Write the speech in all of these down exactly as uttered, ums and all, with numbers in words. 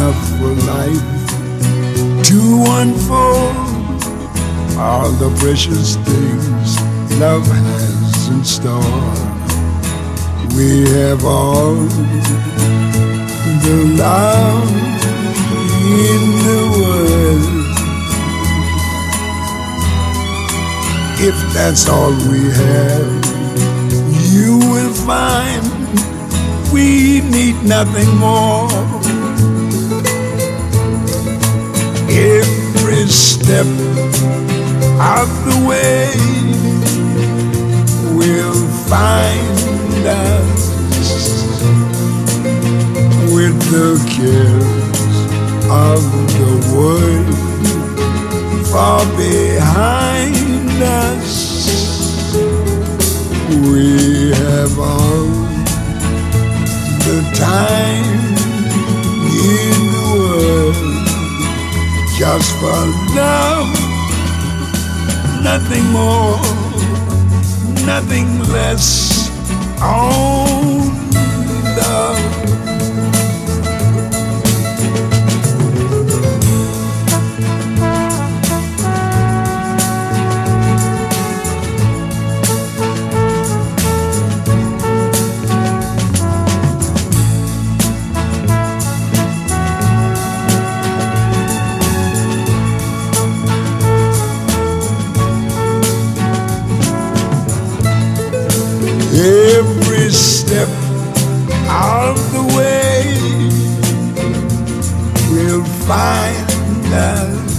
enough for life to unfold all the precious things love has in store. We have all the love in the world. If that's all we have, you will find we need nothing more. Every step of the way will find us with the cares of the world far behind us. We have all the time in the world just for love, nothing more, nothing less, only love. Every step of the way will find us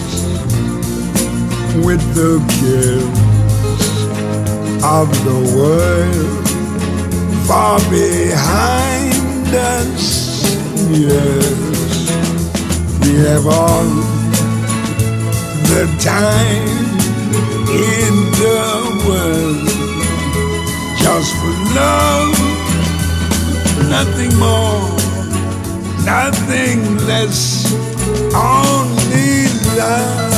with the cares of the world far behind us. Yes, we have all the time in the world just for love, nothing more, nothing less, only love.